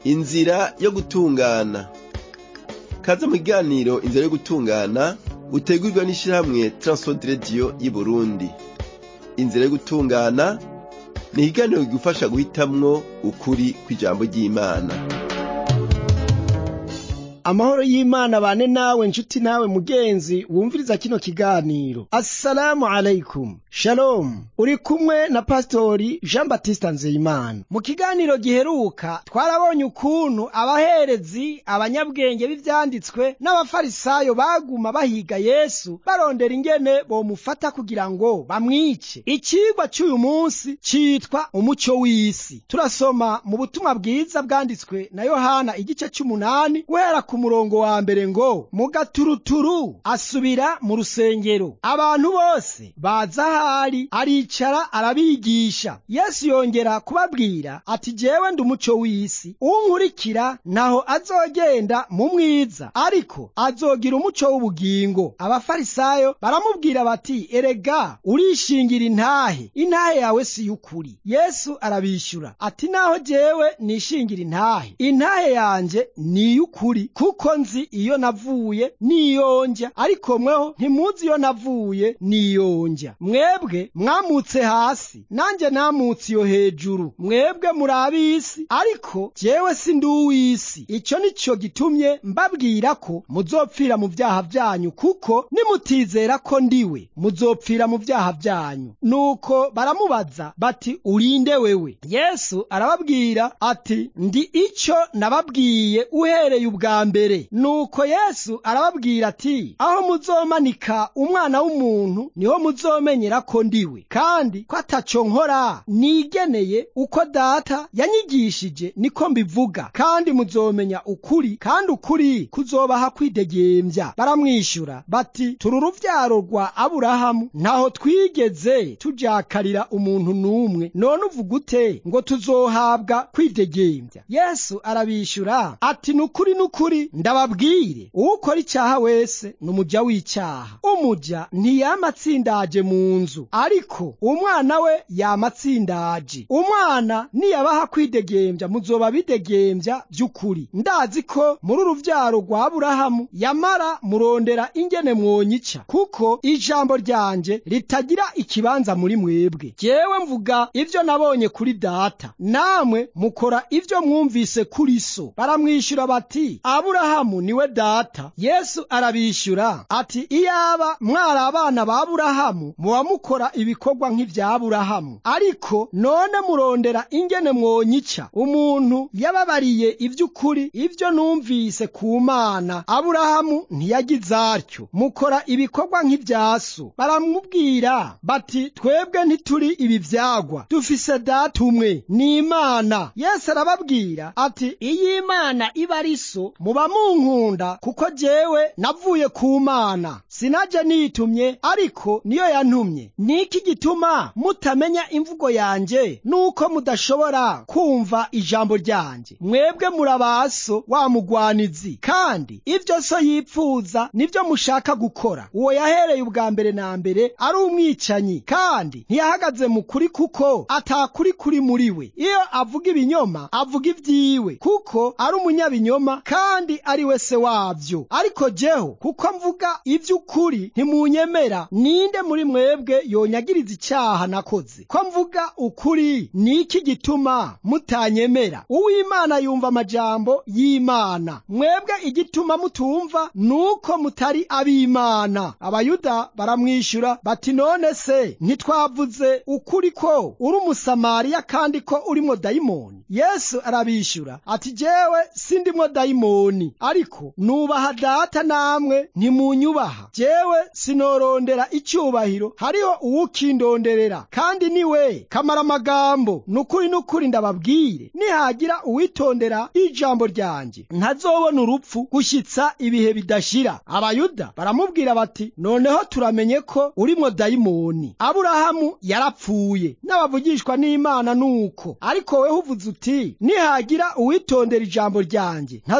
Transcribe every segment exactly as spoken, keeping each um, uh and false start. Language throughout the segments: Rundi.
Inzira yo gutungana. Kaze mu kiganiro inzira yo gutungana utegurirwa n'ishirahamwe Transworld Radio y'i Burundi. Inzira yo gutungana ni ikiganiro kigufasha guhitamwo ukuri kw'ijambo ry'Imana. Amahoro y'Imana bane nawe nshuti nawe mugenzi wumviriza kino kiganiro. Assalamu alaikum. Shalom. Uri kumwe na Pastori Jean Baptiste Nzeyimana. Mu kiganiro giheruka twarabonye ukuntu abaherezi, abanyabwenge b'ivyanditswe n'abafarisayo baguma bahiga Yesu barondera ingene bomufata kugira ngo bamwice. Icigwa c'uyu munsi citwa umuco w'isi. Turasoma mu butumwa bwiza bwanditswe na Yohana igice c'umunani guhera ku murongo wa mbere ngo mu gaturuturu asubira mu rusengero, abantu bose baza ahari aricara arabigisha. Yesu yongera kubabwira ati jewe ndi umuco w'isi, unkurikira ntaho azogenda mu mwiza, ariko azogira umuco w'ubugingo. Abafarisayo baramubwira bati erega urishingira intahe, intahe yawe si y'ukuri. Yesu arabishura ati naho jewe nishingira intahe, intahe yanje ni y'ukuri, kuko nzi iyo navuye niyonja, ariko mweho ntimuzi iyo navuye niyonja. Mwebwe mwamutse hasi, nanje namutse iyo hejuru. Mwebwe muri ab'isi, ariko jewe si ndi uw'isi. Ico nico gitumye mbabwira ko muzopfira mu vyaha vyanyu, kuko nimutizera ko ndiwe muzopfira mu vyaha vyanyu. Nuko baramubaza bati urinde wewe? Yesu arababwira ati ndi ico nababwiye uhereye ubwa mbere. Nuko Yesu arababwira ati aho muzomanika umwana w'umuntu niho muzomenyera ko ndiwe, kandi ko ataco nkora nigeneye, uko data yanyigishije niko mbivuga, kandi muzomenya ukuri, kandi ukuri kuzobaha kwidegembya. Baramwishura bati turi uruvyaro rwa Aburahamu, ntaho twigeze tujakarira umuntu n'umwe, none uvuga ute ngo tuzohabwa kwidegembya? Yesu arabishura ati nukuri nukuri ndababwire, uwukora icyaha wese n'umuja w'icyaha. Umuja ntiyama atsindaje mu nzu, ariko umwana we yama atsindaje. Umwana niyabaha kwidegembya muzoba bidegembya by'ukuri. Ndazi ko muri uruvyaro rwa Aburahamu, yamara murondera ingene mwonyica, kuko ijambo ryanje ritagira ikibanza muri mwebwe. Jewe mvuga ivyo nabonye kuri data, namwe mukora ivyo mwumvise kuri so. Baramwishura bati Aburahamu niwe data. Yesu arabishura ati iyaba mwari abana ba Aburahamu muba mukora ibikorwa nk'ivya Aburahamu, ariko none murondera ingene mwonyica. Umuntu yababariye ivy'ukuri, ivyo numvise ku Mana. Aburahamu ntiyagize atyo. Mukora ibikorwa nk'ivya so. Baramubwira bati twebwe ntituri ibi vyagwa, dufise data umwe, ni Imana. Yesu arababwira ati iyi Imana iba ari so muba munkunda, kuko jewe navuye ku Mana, sinaje nitumye, ariko niyo yantumye. Niki gituma mutamenya imvugo yanje, nuko mudashobora kumva ijambo ryanje? Mwebwe murabaso wa mugwanizi, kandi ivyo so yipfuza nivyo mushaka gukora. Uwo yahereye ubwa mbere na mbere ari umwicanyi, kandi ntiyahagaze mu kuri, kuko atakuri kuri muri we. Iyo avuga ibinyoma avuga ivyiwe, kuko ari umunyabinyoma, kandi ari we se wavyo. Ariko jeho kuko mvuga ivy'ukuri ntimunyemera. Ninde muri mwebwe yonyagiriza icyaha nakoze? Ko mvuga ukuri niki gituma mutanyemera? Uw'Imana yumva amajambo y'Imana. Mwebwe igituma mutumva nuko mutari ab'Imana. Abayuda baramwishura bati none se ntitwavuze ukuri ko uri umusamariya kandi ko urimo dayimoni? Yesu arabishura ati jewe sindimwo dayimoni, ariko nubaha data namwe ntimunyubaha. Jewe sinorondera icyubahiro, hariho uwukindonderera, kandi niwe kamara amagambo. Nukuri nukuri ndababwire, nihagira uwitondera ijambo ryanje ntazobona urupfu gushyitsa ibihe bidashira. Abayuda baramubwira bati noneho turamenye ko urimo dayimoni. Aburahamu yarapfuye, n'abavugishwa n'Imana nuko, ariko weho uvuze uti nihagira uwitondera ijambo ryanje ntazoku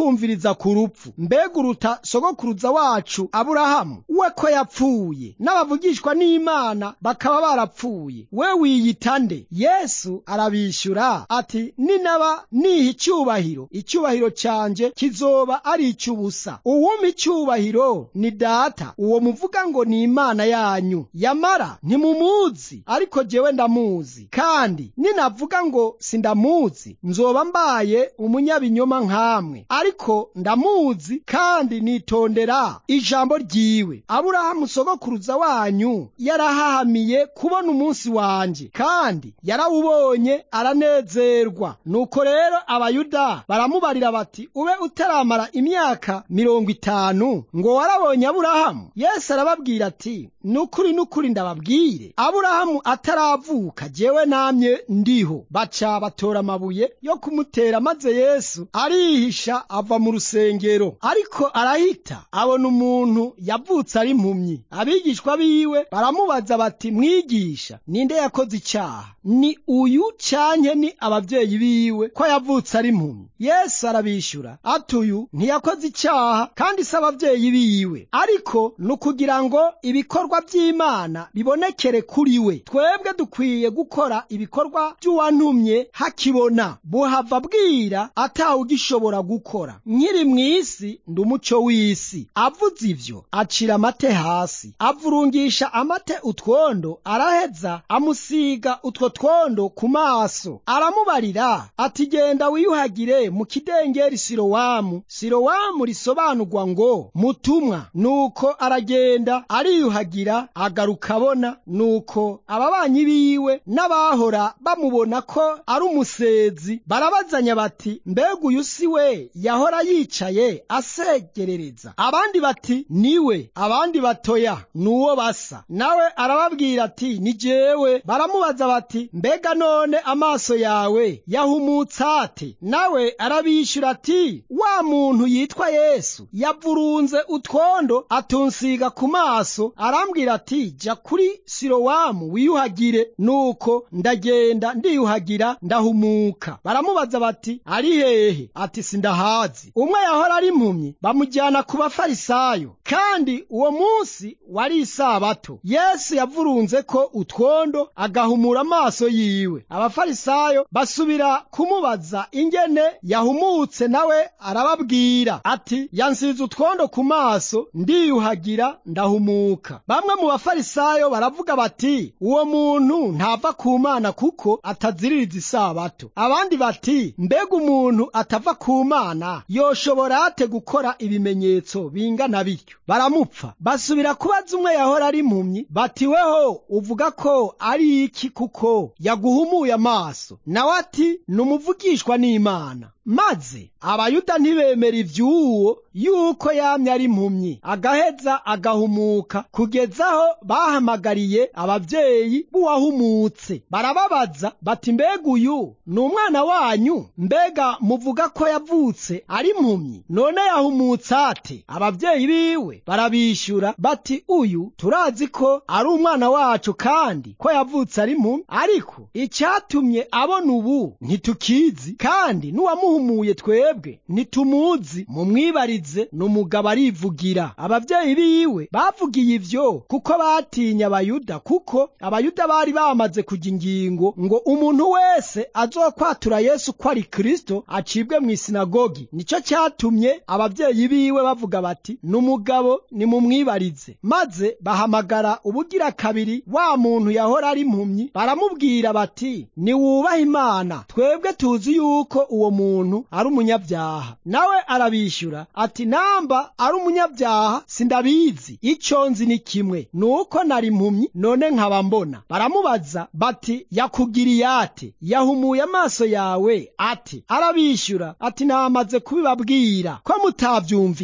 mukumviriza ku rupfu. Mbega uruta sogokuruza wacu Aburahamu, we ko yapfuye n'abavugishwa n'Imana bakaba barapfuye, we wiyita nde? Yesu arabishyura ati, ninaba niha icyubahiro, icyubahiro cyanjye kizoba ari icy'ubusa. Uwumpa icyubahiro ni Data, uwo muvuga ngo ni Imana yanyu. Yamara ntimumuzi, ariko jewe ndamuzi, kandi ninavuga ngo sindamuzi nzoba mbaye umunyabinyoma nkamwe, ariko ndamuzi kandi nitondera ijambo ryiwe. Aburahamu sogokuruza wanyu yarahahamiye kubona umunsi wanje, kandi yarawubonye aranezerwa. Nuko rero Abayuda baramubarira bati, ube utaramara imyaka mirongo itanu ngo warabonye Aburahamu? Yesu arababwira ati, nukuri nukuri ndababwire, Aburahamu ataravuka jewe namye ndiho. Baca batora amabuye yo kumutera, maze Yesu arihisha ava mu rusengero. Ariko arahita abona umuntu yavutse ari impumyi. Abigishwa biwe baramubaza bati, mwigisha, ninde yakoze icyaha, ni uyu canke ni abavyeyi biwe ko yavutse ari impumyi? Yesu arabishyura ati, uyu ntiyakoze icyaha, kandi si abavyeyi biwe, ariko nukugira ngo ibikorwa by'Imana bibonekere kuri we. Twebwe dukwiye gukora ibikorwa by'uwantumye hakibona, buhava bwira atawugishobora gukora. Nkiri mw'isi ndi umuco w'isi. Avuze ivyo acira amate hasi, avurungisha amate utwondo, araheza amusiga utwo twondo ku maso. Aramubarira ati, genda wiyuhagire mu kidengeri Silowamu. Silowamu risobanurwa ngo mutumwa. Nuko aragenda ariyuhagira, agaruka abona. Nuko ababanyi biwe n'abahora bamubona ko ari umusezi barabazanya bati, mbega uyu si we yahora yicaye asegerereza? Abandi bati, niwe. Abandi batoya, nuwo basa. Nawe arababwira ati, ni jewe. Baramubaza bati, mbega none amaso yawe yahumutse ate? Nawe arabishyura ati, wa muntu yitwa Yesu yavurunze utwondo atunsiga ku maso, arambwira ati, ja kuri Silowamu wiyuhagire. Nuko ndagenda ndiyuhagira, ndahumuka. Baramubaza bati, ari hehe? Ati, sindahazi. Umwe yahora ari impumyi bamujyana ku bafarisayo, kandi uwo munsi wari isabato. Yesu yavurunze ko utwondo agahumura amaso yiwe. Abafarisayo basubira kumubaza ingene yahumutse, nawe arababwira ati, yansize utwondo ku maso, ndiyuhagira, ndahumuka. Bamwe mu bafarisayo baravuga bati, uwo muntu ntava ku Mana kuko ataziririza isabato. Abandi bati, mbega umuntu atava ku Mana yoshobora ate gukora ibimenyetso bingana bityo? Baramupfa. Basubira kubaza umwe yahora ari impumyi bati, weho uvuga ko ari iki kuko yaguhumuye amaso? Nawe ati, numuvugishwa n'Imana. Maze Abayuda ntibemera ivy'uwo yuko yamye ari impumyi agaheza agahumuka, kugezaho bahamagariye abavyeyi b'uwahumutse. Barababaza bati, mbega uyu ni umwana wanyu? Mbega muvuga ko yavutse ari impumyi, none yahumutse ate? Abavyeyi biwe barabishyura bati, uyu turazi ko ari umwana wacu, kandi ko yavutse ari impumyi, ariko icyatumye abona ubu ntitukizi, kandi n'uwamuhumuye twebwe ntitumuzi. Mumwibarize, n'umugabo arivugira. Abavyeyi biwe bavugiye ivyo kuko batinya Abayuda, kuko Abayuda bari bamaze kujya ingingo ngo umuntu wese azokwatura Yesu ko ari Kristo acibwe mu isinagogi. Nico cyatumye abavyeyi biwe bavuga bati, n'umugabo nimumwibarize. Maze bahamagara ubugira kabiri wa muntu yahora ari impumyi, baramubwira bati, niwubaha Imana, twebwe tuzi yuko uwo muntu ari umunyabyaha. Nawe arabishyura ati, namba ari umunyabyaha sindabizi, icyo nzi ni kimwe, nuko nari impumyi none nkaba mbona. Baramubaza bati, yakugiriye ate? Yahumuye amaso yawe ate? Arabishyura ati, namaze kubibabwira ko mutabyumvise.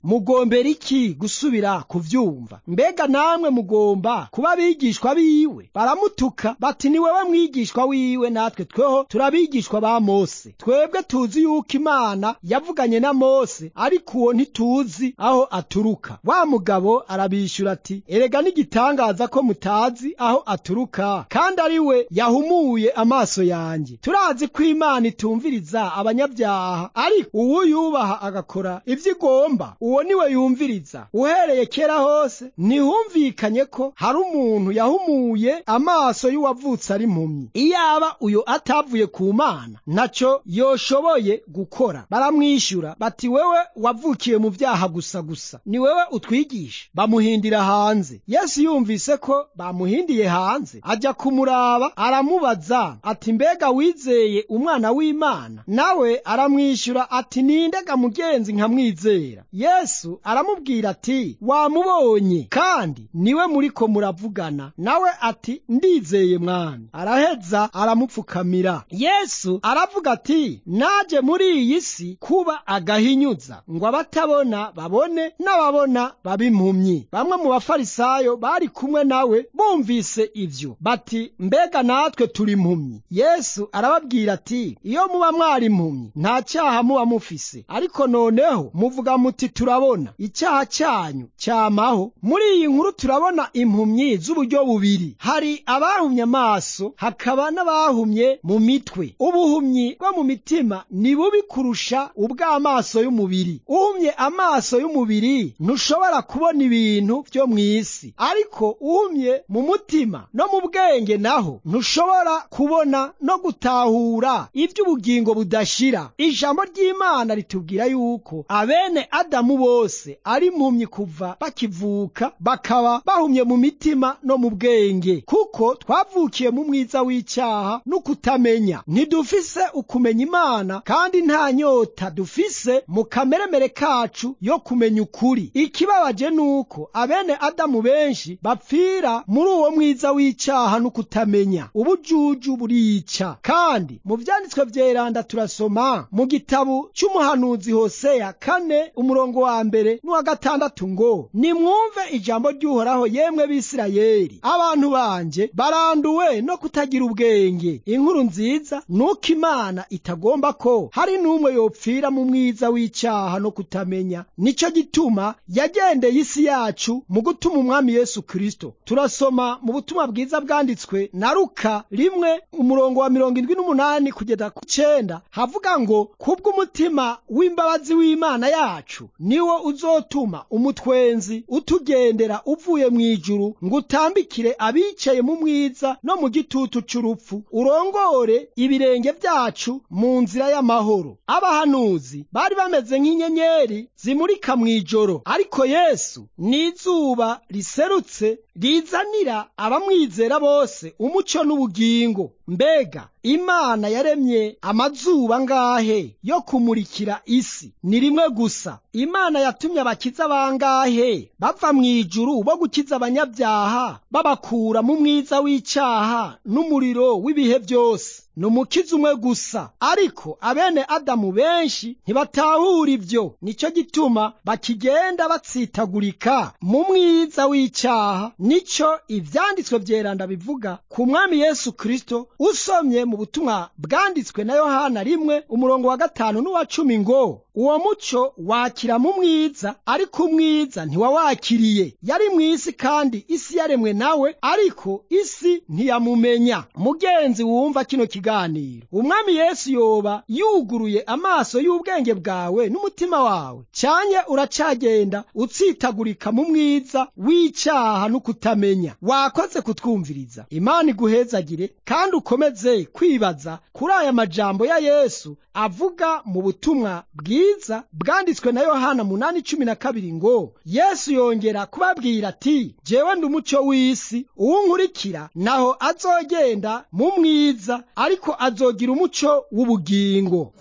mugombera iki gusubira kuvyumva? Mbega namwe mugomba kuba abigishwa biwe? Baramutuka bati ni wewe mwigishwa wiwe, natwe tweho turabigishwa ba Mose. Twebwe tuzi yuko Imana yavuganye na Mose, ariko uwo ntituzi aho aturuka. Wa mugabo arabishyura ati, erega n'igitangaza ko mutazi aho aturuka, kandi ari we yahumuye amaso yanjye. Turazi ko Imana itumviriza abanyabyaha, ariko uwo yubaha agakora ivyo igomba, uwo niwe yumviriza. Uhereye kera hose ntihumvikanye ko hari umuntu yahumuye amaso y'uwavutse ari impumyi. Iyaba uyo atavuye ku Mana, naco yoshoboye gukora. Baramwishyura bati, wewe wavukiye mu vyaha gusa gusa, ni wewe utwigisha? Bamuhindira hanze. Yesu yumvise ko bamuhindiye hanze, aja kumuraba, aramubaza ati, mbega wizeye umwana w'Imana? Nawe aramwishyura ati, nindega mugenzi nkamwizera? Yesu aramubwira ati, wamubonye, kandi niwe muriko muravugana. Nawe ati, ndizeye mwana. Araheza aramupfukamira. Yesu aravuga ati, naje muri iyi si kuba agahinyuza, ngo abatabona babone, n'ababona babe impumyi. Bamwe mu bafarisayo bari kumwe nawe bumvise ivyo bati, mbega natwe turi impumyi? Yesu arababwira ati, iyo muba mwari impumyi nta cyaha muba mufise, ariko noneho muvuga muti turabona, icyaha cyanyu cyamaho. Muri iyi nkuru turabona impumyi z'uburyo bubiri. Hari abahumye amaso, hakaba n'abahumye mu mitwe. Ubuhumyi bwo mu mitima ni bubi kurusha ubw'amaso y'umubiri. Uhumye amaso y'umubiri ntushobora kubona ibintu byo mu isi, ariko uhumye mu mutima no mu bwenge naho ntushobora kubona no gutahura iby'ubugingo budashira. Ijambo ry'Imana ritubwira yuko abene Adamu bose ari impumyi kuva bakivuka, bakaba bahumye mu mitima no mu bwenge, kuko twavukiye mu mwiza w'icyaha no kutamenya. Ntidufise ukumenya Imana, kandi nta nyota dufise mu kameremere kacu yo kumenya ukuri. Ikibabaje nuko abene Adamu benshi bapfira muri uwo mwiza w'icyaha no kutamenya. Ubujuju burica. Kandi mu vyanditswe vyeranda turasoma mu gitabo cy'umuhanuzi Hoseya kane umurongo wa mbere n'uwa gatandatu ngo, nimwumve ijambo ry'Uhoraho yemwe Bisirayeli, abantu banje baranduwe no kutagira ubwenge. Inkuru nziza nuko Imana itagomba ko hari n'umwe yopfira mu mwiza w'icyaha no kutamenya. Nico gituma yagendeye isi yacu mu gutuma umwami Yesu Kristo. Turasoma mu butumwa bwiza bwanditswe na Luka rimwe umurongo wa mirongo indwi n'umunani kugeza ku cenda, havuga ngo, kubw'umutima w'imbabazi w'Imana yacu niwo uzotuma umutwenzi utugendera uvuye mu ijuru, ngo utambikire abicaye mu mwiza no mu gitutu c'urupfu, urongore ibirenge vyacu mu nzira y'amahoro. Abahanuzi bari bameze nk'inyenyeri zimurika mu ijoro, ariko Yesu ni izuba riserutse rizanira abamwizera bose umuco n'ubugingo. Mbega Imana yaremye amazuba ngahe yo kumurikira isi? Ni rimwe gusa. Imana yatumye abakiza bangahe bava mu ijuru bo gukiza abanyabyaha, babakura mu mwiza w'icyaha n'umuriro w'ibihe byose. Numukiza umwe gusa, ariko abene Adamu benshi ntibatahura ivyo. Nico gituma bakigenda batsitagurika mu mwiza w'icyaha. Nico ivyanditswe vyeranda bivuga ku mwami Yesu Kristo. Usomye mu butumwa bwanditswe na Yohana rimwe umurongo wa gatanu n'uwa cumi ngo, uwo muco wakira mu mwiza, ariko umwiza ntiwawakiriye. Yari mw'isi kandi isi yaremwe nawe, ariko isi ntiyamumenya. Mugenzi wumva kino kiganiro, umwami Yesu yoba yuguruye amaso y'ubwenge bwawe n'umutima wawe, canye uracagenda utsitagurika mu mwiza w'icyaha no kutamenya? Wakoze kutwumviriza. Imana iguhezagire kandi ukomeze kwibaza kuri aya majambo ya Yesu avuga mu butumwa bwiza bwanditswe na Yohana munani cumi na kabiri ngo, Yesu yongera kubabwira ati, jewe ndi umuco w'isi, uwunkurikira naho azogenda mu mwiza, ariko azogira umuco w'ubugingo.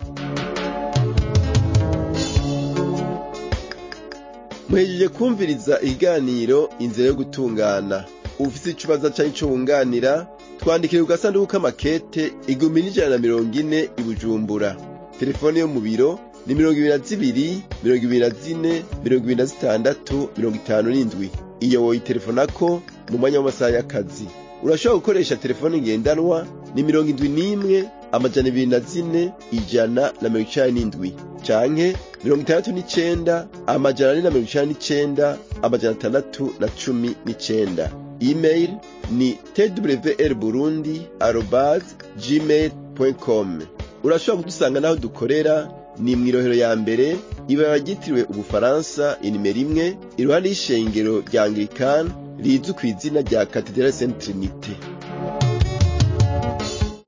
Muhejeje kumviriza ikiganiro inzira yo gutungana. Ufise ikibazo canke ico wunganira, twandikire ku gasanduku k'amakete igihumbi n'ijana na mirongo ine i Bujumbura. Telefone yo mu biro ni mirongo ibiri na zibiri mirongo ibiri na zine mirongo ibiri na zitandatu mirongo itanu n'indwi. Iyo woyitelefonako mu mwanya w'amasaha y'akazi. Urashobora gukoresha telefone ngendanwa ni mirongo indwi n'imwe amajana ibiri na zine ijana na mirongo icenda n'indwi canke mirongo itandatu n'icenda amajana ane na mirongo icenda n'icenda amajana atandatu na cumi n'icenda. Email ni t w r burundi arobase gmail point com. Urashobora kudusanga naho dukorera ni mw'irohero ya mbere ibara ryitiriwe Ubufaransa inimero imwe iruhande y'ishengero rya Anglikani rizwi kw'izina rya Cathedrale Sainte Trinité.